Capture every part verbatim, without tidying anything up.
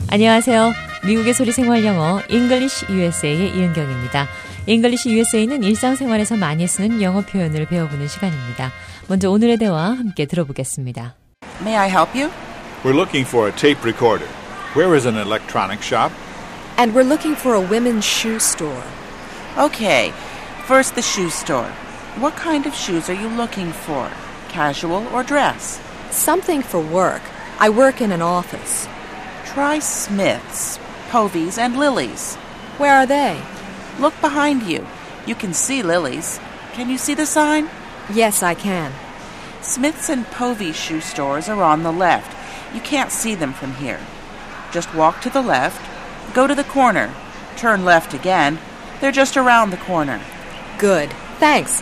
안녕하세요. 미국의 소리 생활 영어 English 유에스에이의 이은경입니다. English 유에스에이는 일상생활에서 많이 쓰는 영어 표현을 배워보는 시간입니다. 먼저 오늘의 대화 함께 들어보겠습니다. May I help you? We're looking for a tape recorder. Where is an electronic shop? And we're looking for a women's shoe store. Okay. First, the shoe store. What kind of shoes are you looking for? Casual or dress? Something for work. I work in an office. Try Smith's, Povey's, and Lily's. Where are they? Look behind you. You can see Lily's. Can you see the sign? Yes, I can. Smith's and Povey's shoe stores are on the left. You can't see them from here. Just walk to the left, go to the corner, turn left again. They're just around the corner. Good. Thanks.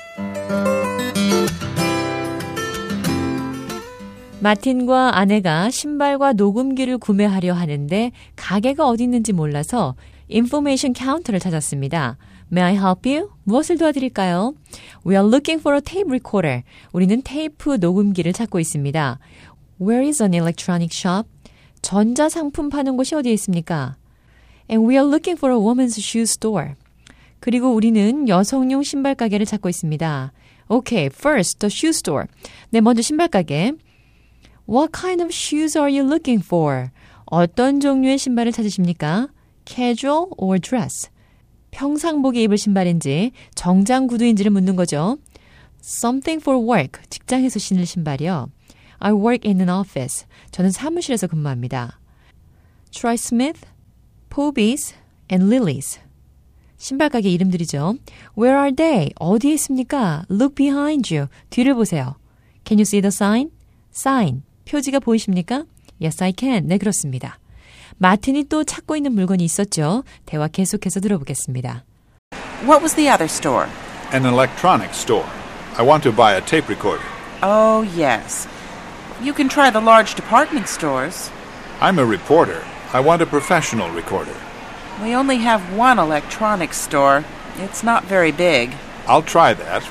마틴과 아내가 신발과 녹음기를 구매하려 하는데 가게가 어디 있는지 몰라서 인포메이션 카운터를 찾았습니다. May I help you? 무엇을 도와드릴까요? We are looking for a tape recorder. 우리는 테이프 녹음기를 찾고 있습니다. Where is an electronic shop? 전자상품 파는 곳이 어디에 있습니까? And we are looking for a woman's shoe store. 그리고 우리는 여성용 신발 가게를 찾고 있습니다. Okay, first, the shoe store. 네, 먼저 신발 가게. What kind of shoes are you looking for? 어떤 종류의 신발을 찾으십니까? Casual or dress? 평상복에 입을 신발인지 정장 구두인지를 묻는 거죠. Something for work. 직장에서 신을 신발이요. I work in an office. 저는 사무실에서 근무합니다. Try Smith, Povey's, and Lily's. 신발 가게 이름들이죠. Where are they? 어디에 있습니까? Look behind you. 뒤를 보세요. Can you see the sign? Sign. 표지가 보이십니까? Yes, I can. 네, 그렇습니다. 마틴이 또 찾고 있는 물건이 있었죠. 대화 계속해서 들어보겠습니다. What was the other store? An electronic store. I want to buy a tape recorder. Oh, yes. You can try the large department stores. I'm a reporter. I want a professional recorder. We only have one electronic store. It's not very big. I'll try that.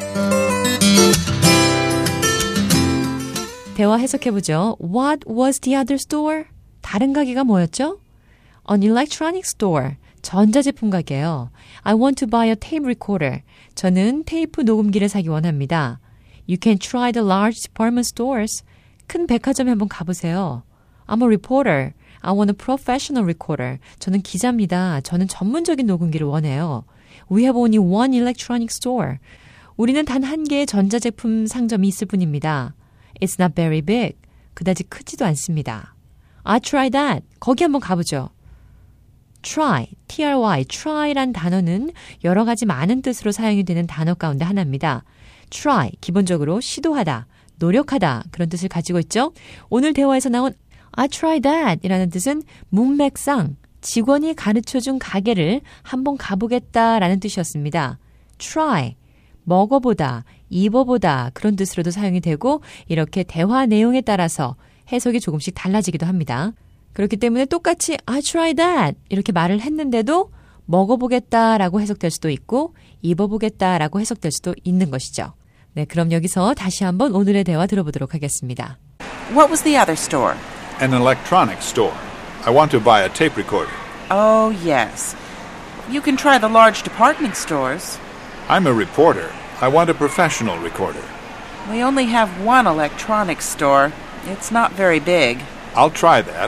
대화 해석해보죠. What was the other store? 다른 가게가 뭐였죠? An electronic store. 전자제품 가게요. I want to buy a tape recorder. 저는 테이프 녹음기를 사기 원합니다. You can try the large department stores. 큰 백화점에 한번 가보세요. I'm a reporter. I want a professional recorder. 저는 기자입니다. 저는 전문적인 녹음기를 원해요. We have only one electronic store. 우리는 단 한 개의 전자제품 상점이 있을 뿐입니다. It's not very big. 그다지 크지도 않습니다. I'll try that. 거기 한번 가보죠. Try, T-R-Y, try란 단어는 여러 가지 많은 뜻으로 사용이 되는 단어 가운데 하나입니다. Try, 기본적으로 시도하다, 노력하다 그런 뜻을 가지고 있죠. 오늘 대화에서 나온 I'll try that 이라는 뜻은 문맥상 직원이 가르쳐준 가게를 한번 가보겠다라는 뜻이었습니다. Try, 먹어보다, 입어보다 그런 뜻으로도 사용이 되고 이렇게 대화 내용에 따라서 해석이 조금씩 달라지기도 합니다. 그렇기 때문에 똑같이 I try that 이렇게 말을 했는데도 먹어보겠다라고 해석될 수도 있고 입어보겠다라고 해석될 수도 있는 것이죠. 네, 그럼 여기서 다시 한번 오늘의 대화 들어보도록 하겠습니다. What was the other store? An electronic store. I want to buy a tape recorder. Oh, yes. You can try the large department stores. I'm a reporter. I want a professional recorder. We only have one electronic store. It's not very big. I'll try that.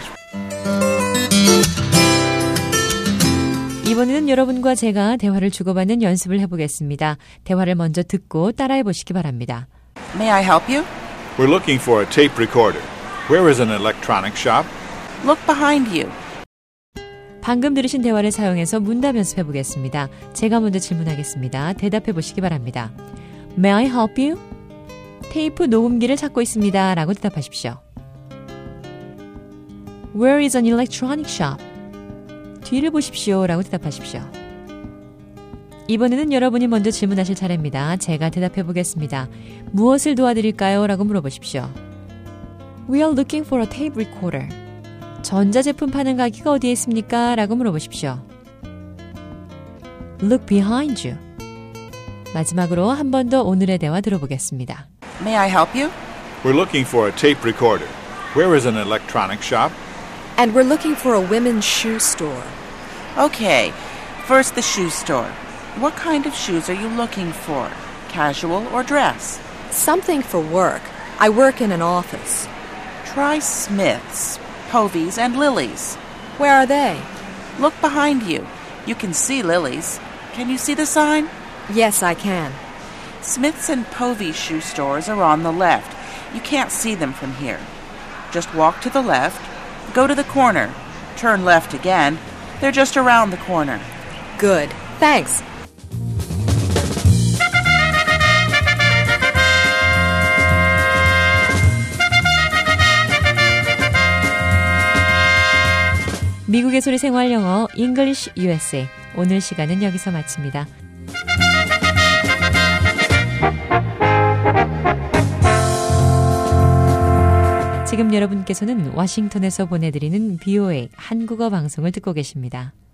이번에는 여러분과 제가 대화를 주고받는 연습을 해보겠습니다. 대화를 먼저 듣고 따라해 보시기 바랍니다. May I help you? We're looking for a tape recorder. Where is an electronic shop? Look behind you. 방금 들으신 대화를 사용해서 문답 연습해 보겠습니다. 제가 먼저 질문하겠습니다. 대답해 보시기 바랍니다. May I help you? 테이프 녹음기를 찾고 있습니다. 라고 대답하십시오. Where is an electronic shop? 뒤를 보십시오. 라고 대답하십시오. 이번에는 여러분이 먼저 질문하실 차례입니다. 제가 대답해 보겠습니다. 무엇을 도와드릴까요? 라고 물어보십시오. We are looking for a tape recorder. 전자제품 파는 가게가 어디에 있습니까? 라고 물어보십시오. Look behind you. 마지막으로 한 번 더 오늘의 대화 들어보겠습니다. May I help you? We're looking for a tape recorder. Where is an electronic shop? And we're looking for a women's shoe store. Okay, first the shoe store. What kind of shoes are you looking for? Casual or dress? Something for work. I work in an office. Try Smith's, Povey's, and Lily's. Where are they? Look behind you. You can see Lily's. Can you see the sign? Yes, I can. Smith's and Povey's shoe stores are on the left. You can't see them from here. Just walk to the left, go to the corner, turn left again. They're just around the corner. Good. Thanks. 미국의 소리 생활 영어 English 유에스에이 오늘 시간은 여기서 마칩니다. 지금 여러분께서는 워싱턴에서 보내드리는 브이오에이 한국어 방송을 듣고 계십니다.